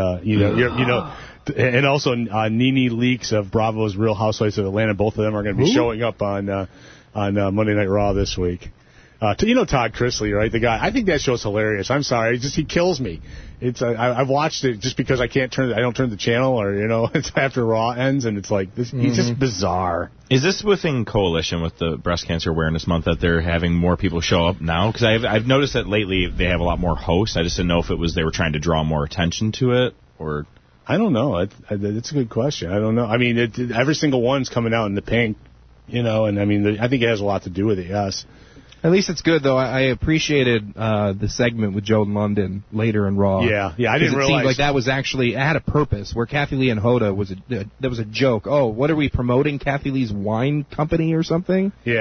and also Nene Leakes of Bravo's Real Housewives of Atlanta. Both of them are going to be showing up on Monday Night Raw this week. Todd Chrisley, right? The guy. I think that show's hilarious. I'm sorry, he kills me. It's I've watched it just because I don't turn the channel, or it's after Raw ends, and it's like this. He's just bizarre. Is this within coalition with the Breast Cancer Awareness Month that they're having more people show up now? Because I've noticed that lately they have a lot more hosts. I just didn't know if it was they were trying to draw more attention to it, or I don't know. It's a good question. I don't know. I mean, every single one's coming out in the pink, and I mean, I think it has a lot to do with it. Yes. At least it's good, though. I appreciated the segment with Joe London later in Raw. Yeah, I didn't realize. It seemed like that was actually, it had a purpose, where Kathy Lee and Hoda that was a joke. Oh, what are we promoting? Kathy Lee's wine company or something? Yeah.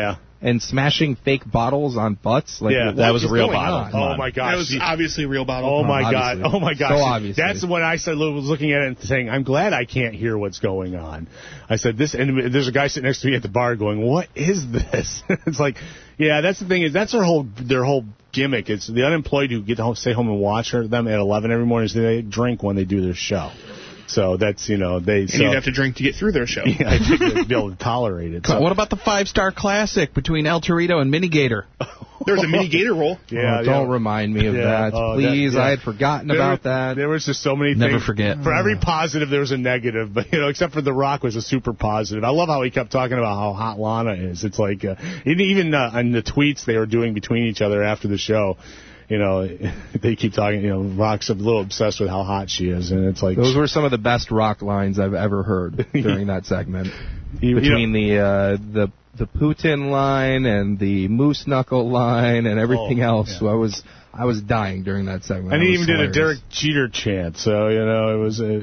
and smashing fake bottles on butts. Like, yeah, that was a real bottle. Oh my gosh, that was obviously a real bottle. Oh my god, oh my gosh. So obviously. That's when I was looking at it and saying, I'm glad I can't hear what's going on. I said this, and there's a guy sitting next to me at the bar going, what is this? It's like, yeah, that's the thing is that's their whole gimmick. It's the unemployed who get to stay home and watch them at 11 every morning. So they drink when they do their show. So that's, you know, you'd have to drink to get through their show. Yeah, I think they'd be able to tolerate it. So. What about the 5-Star Classic between El Torito and Minigator? There was a Minigator roll. Yeah, don't remind me of that. Please, I had forgotten about that. There was just so many things. Never forget. For every positive, there was a negative. But, you know, except for The Rock was a super positive. I love how he kept talking about how hot Lana is. It's like, even on the tweets they were doing between each other after the show, you know, they keep talking, you know, Rock's a little obsessed with how hot she is, and it's like... Those were some of the best Rock lines I've ever heard during that segment. Between the Putin line and the Moose Knuckle line and everything else. Yeah. I was dying during that segment. And he even did a Derek Jeter chant, so, you know, it was a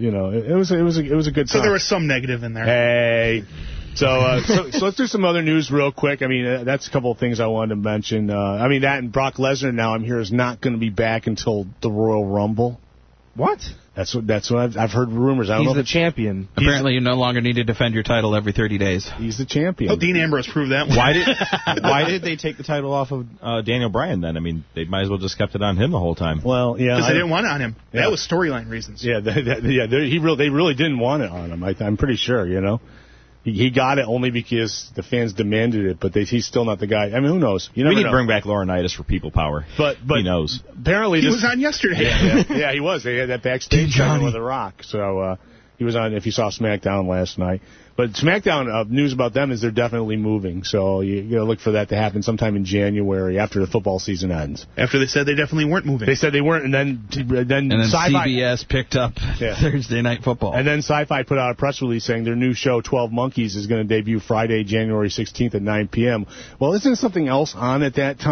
good time. So there was some negative in there. Hey... So let's do some other news real quick. I mean, that's a couple of things I wanted to mention. That and Brock Lesnar now, I'm here, is not going to be back until the Royal Rumble. What? That's what I've heard rumors. I don't know. He's the champion. Apparently, you no longer need to defend your title every 30 days. He's the champion. Oh, Dean Ambrose proved that one. Why did they take the title off of Daniel Bryan then? I mean, they might as well just kept it on him the whole time. Well, yeah, because they didn't want it on him. Yeah. That was storyline reasons. Yeah, they really didn't want it on him. I'm pretty sure, you know. He got it only because the fans demanded it, but he's still not the guy. I mean, who knows? You never need know. To bring back Laurinaitis for people power. But he knows. Apparently, he was on yesterday. Yeah, he was. They had that backstage segment with The Rock. So he was on. If you saw SmackDown last night. But SmackDown, news about them is they're definitely moving. So you got to look for that to happen sometime in January after the football season ends. After they said they definitely weren't moving. They said they weren't, and then Sci-Fi, CBS picked up Thursday Night Football. And then Sci-Fi put out a press release saying their new show, 12 Monkeys, is going to debut Friday, January 16th at 9 p.m. Well, isn't something else on at that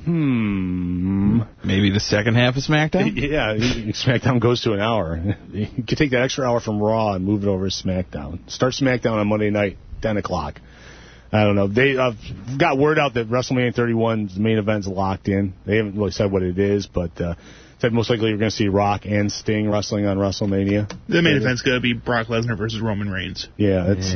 time? Maybe the second half of SmackDown? Yeah, SmackDown goes to an hour. You could take that extra hour from Raw and move it over to SmackDown. Start SmackDown on Monday night, 10 o'clock. I don't know. They got word out that WrestleMania 31's main event's locked in. They haven't really said what it is, but said most likely you're going to see Rock and Sting wrestling on WrestleMania. The main event's going to be Brock Lesnar versus Roman Reigns. Yeah, that's...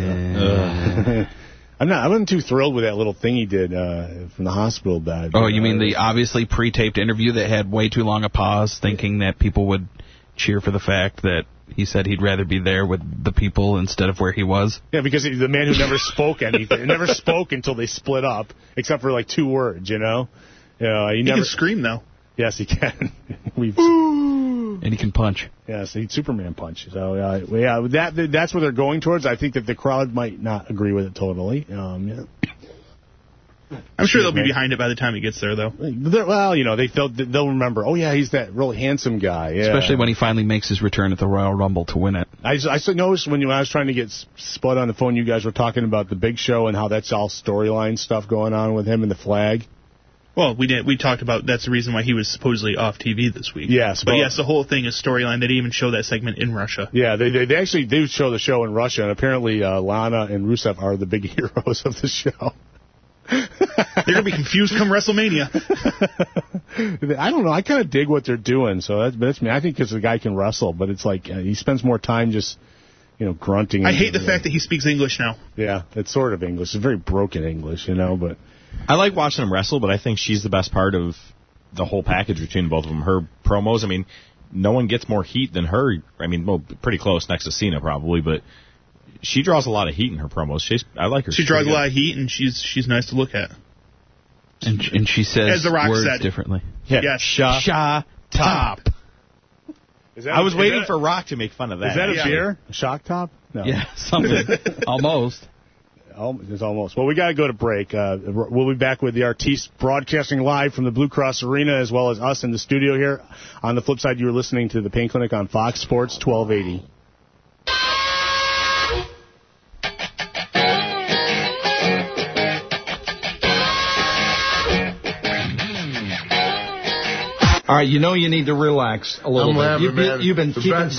I wasn't too thrilled with that little thing he did from the hospital bed. Oh, you mean the obviously pre-taped interview that had way too long a pause, thinking that people would cheer for the fact that he said he'd rather be there with the people instead of where he was? Yeah, because he's the man who never spoke anything. He never spoke until they split up, except for like 2 words, you know? He never can scream, though. Yes, he can. And he can punch. Yes, he'd Superman punch. So, that's what they're going towards. I think that the crowd might not agree with it totally. Yeah. I'm sure they'll be behind it by the time he gets there, though. Well, they'll remember, oh, yeah, he's that really handsome guy. Yeah. Especially when he finally makes his return at the Royal Rumble to win it. I noticed when I was trying to get Spud on the phone, you guys were talking about the Big Show and how that's all storyline stuff going on with him and the flag. Well, we talked about that's the reason why he was supposedly off TV this week. Yes. But yes, the whole thing is storyline. They didn't even show that segment in Russia. Yeah, they actually do show the show in Russia, and apparently Lana and Rusev are the big heroes of the show. They're going to be confused come WrestleMania. I don't know. I kind of dig what they're doing. So that's me. I think because the guy can wrestle, but it's like he spends more time just, grunting. I hate the fact that he speaks English now. Yeah, it's sort of English. It's very broken English, but... I like watching him wrestle, but I think she's the best part of the whole package between both of them. Her promos, I mean, no one gets more heat than her. I mean, well, pretty close next to Cena probably, but she draws a lot of heat in her promos. I like her. She draws a lot of heat, and she's nice to look at. And she says as the Rock words said. Differently. Yeah. Yes. Sha top. I was waiting for Rock to make fun of that. Is that a beer? A shock top? No. Yeah, something. Almost. It's almost. Well, we got to go to break. We'll be back with the Artiste broadcasting live from the Blue Cross Arena, as well as us in the studio here. On the flip side, you were listening to the Pain Clinic on Fox Sports 1280. All right, you need to relax a little bit. You've been keeping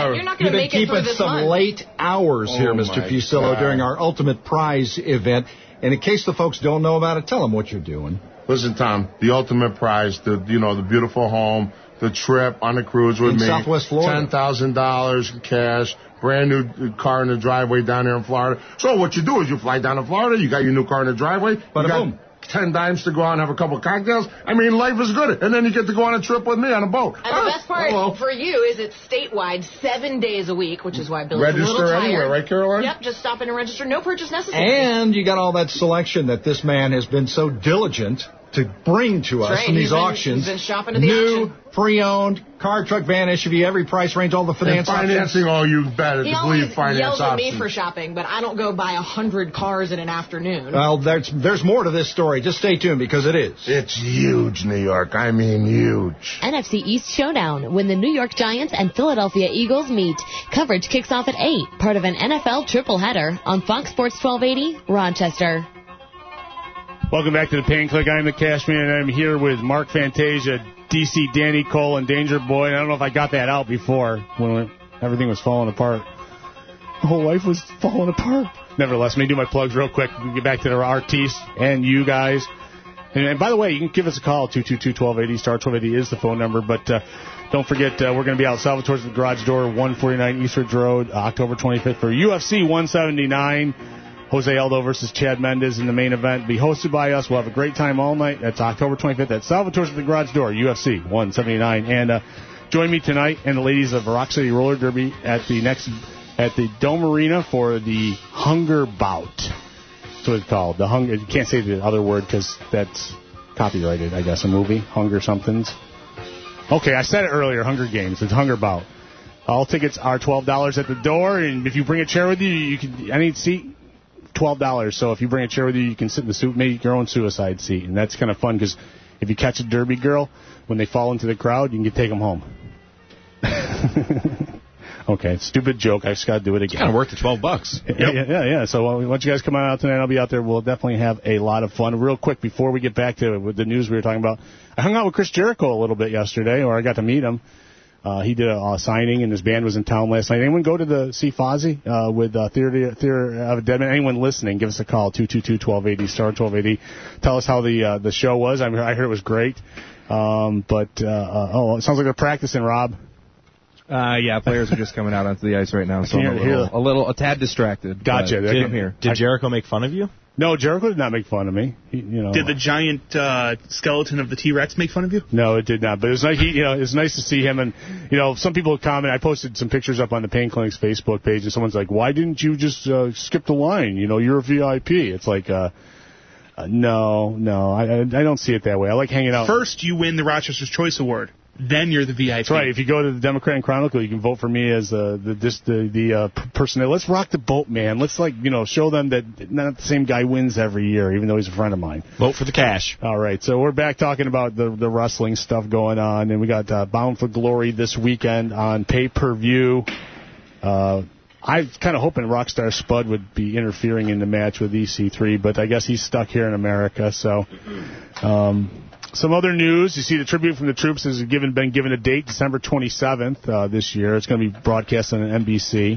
some late hours here, Mr. Fusillo, during our Ultimate Prize event. And in case the folks don't know about it, tell them what you're doing. Listen, Tom, the ultimate prize, the beautiful home, the trip on the cruise with me. Southwest Florida. $10,000 cash, brand new car in the driveway down here in Florida. So what you do is you fly down to Florida, you got your new car in the driveway, you got 10 dimes to go out and have a couple of cocktails. I mean, life is good. And then you get to go on a trip with me on a boat. And the best part for you is it's statewide 7 days a week, which is why Billy's a little tired. Register anywhere, right, Caroline? Yep, just stop in and register. No purchase necessary. And you got all that selection that this man has been so diligent to bring to us in these auctions. He's been shopping at the new, auction. Pre-owned, car, truck, van, SUV, every price range, all the finance and financing, you better he to believe finance yells at options. me for shopping, but I don't go buy 100 cars in an afternoon. Well, there's more to this story. Just stay tuned because it is. It's huge, New York. I mean, huge. NFC East Showdown, when the New York Giants and Philadelphia Eagles meet. Coverage kicks off at 8, part of an NFL triple header on Fox Sports 1280, Rochester. Welcome back to the Pain Click. I'm the Cash Man, and I'm here with Mark Fantasia, DC Danny Cole, and Danger Boy. I don't know if I got that out before when everything was falling apart. The whole life was falling apart. Nevertheless, let me do my plugs real quick. We get back to the artists and you guys. And by the way, you can give us a call, 222-1280. Star 1280 is the phone number. But don't forget, we're going to be out Salvatore's the Garage Door, 149 Eastridge Road, October 25th for UFC 179. Jose Aldo versus Chad Mendes in the main event. Be hosted by us. We'll have a great time all night. That's October 25th at Salvatore's at the Garage Door, UFC 179. And join me tonight and the ladies of Rock City Roller Derby at the Dome Arena for the Hunger Bout. That's what it's called. The Hunger. You can't say the other word because that's copyrighted, I guess, a movie. Hunger somethings. Okay, I said it earlier. Hunger Games. It's Hunger Bout. All tickets are $12 at the door, and if you bring a chair with you, you can any seat. $12. So if you bring a chair with you, you can sit in the make your own suicide seat, and that's kind of fun because if you catch a derby girl when they fall into the crowd, you can take them home. Okay, stupid joke. I just got to do it again. It's kind of worth the $12. Yep. Yeah. So once you guys come out tonight, I'll be out there. We'll definitely have a lot of fun. Real quick, before we get back to the news we were talking about, I hung out with Chris Jericho a little bit yesterday, or I got to meet him. He did a signing, and his band was in town last night. Anyone go to see Fozzy with Theater of a Dead Man? Anyone listening, give us a call, 222-1280, star 1280. Tell us how the show was. I heard it was great. It sounds like they're practicing, Rob. Yeah, players are just coming out onto the ice right now, so I'm a tad distracted. Gotcha. Did Jericho make fun of you? No, Jericho did not make fun of me. Did the giant skeleton of the T-Rex make fun of you? No, it did not. But it was nice. It's nice to see him. And some people comment. I posted some pictures up on the Pain Clinic's Facebook page, and someone's like, "Why didn't you just skip the line? You're a VIP." It's like, no, I don't see it that way. I like hanging out. First, you win the Rochester's Choice Award. Then you're the VIP. That's right. If you go to the Democrat and Chronicle, you can vote for me as the person. Let's rock the boat, man. Let's show them that not the same guy wins every year, even though he's a friend of mine. Vote for the cash. All right. So we're back talking about the wrestling stuff going on, and we got Bound for Glory this weekend on pay-per-view. I was kind of hoping Rockstar Spud would be interfering in the match with EC3, but I guess he's stuck here in America. So. Some other news. You see the tribute from the troops has been given a date, December 27th this year. It's going to be broadcast on NBC.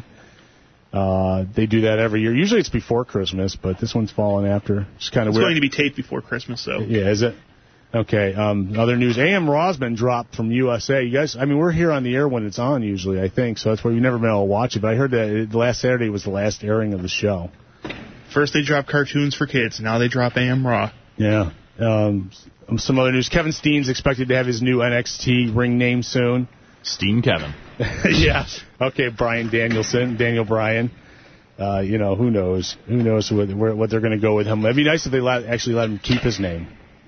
They do that every year. Usually it's before Christmas, but this one's falling after. It's kind of weird. It's going to be taped before Christmas, though. Yeah, is it? Okay. Other news. AM Raw's been dropped from USA. You guys, we're here on the air when it's on usually, I think, so that's why we've never been able to watch it. But I heard that last Saturday was the last airing of the show. First they dropped cartoons for kids, now they drop AM Raw. Yeah. Some other news. Kevin Steen's expected to have his new NXT ring name soon. Steen Kevin. Yeah. Okay, Daniel Bryan. Who knows? Who knows what they're going to go with him. It'd be nice if they actually let him keep his name.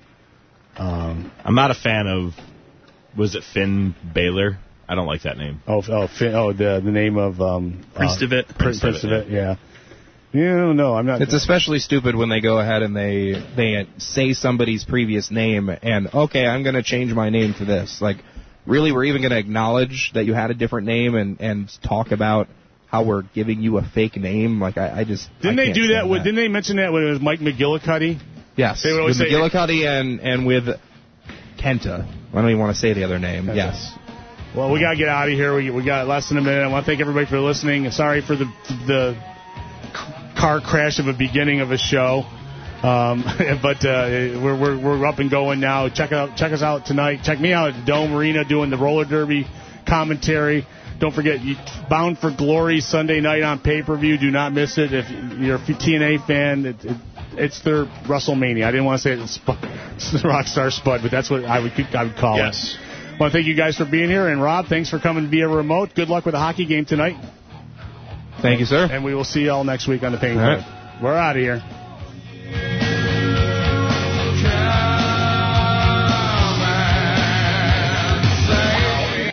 I'm not a fan of, was it Finn Balor? I don't like that name. Finn. The name of Prince Devitt. Prince Devitt, yeah. Yeah, no, I'm not. It's especially stupid when they go ahead and they say somebody's previous name and, okay, I'm going to change my name for this. Like, really, we're even going to acknowledge that you had a different name and talk about how we're giving you a fake name? Like, I just... Didn't they do that? Didn't they mention that when it was Mike McGillicuddy? Yes, they would always with McGillicuddy and with Kenta. I don't even want to say the other name. Okay. Yes. Well, we got to get out of here. We got less than a minute. I want to thank everybody for listening. Sorry for the car crash of a beginning of a show. But we're up and going now. Check us out tonight. Check me out at the Dome Arena doing the roller derby commentary. Don't forget, Bound for Glory Sunday night on pay-per-view. Do not miss it. If you're a TNA fan, it's their WrestleMania. I didn't want to say it's the Rockstar Spud, but that's what I would call it. Yes. I want to thank you guys for being here. And, Rob, thanks for coming via remote. Good luck with the hockey game tonight. Thank you, sir. And we will see you all next week on the Pain Club. We're out of here.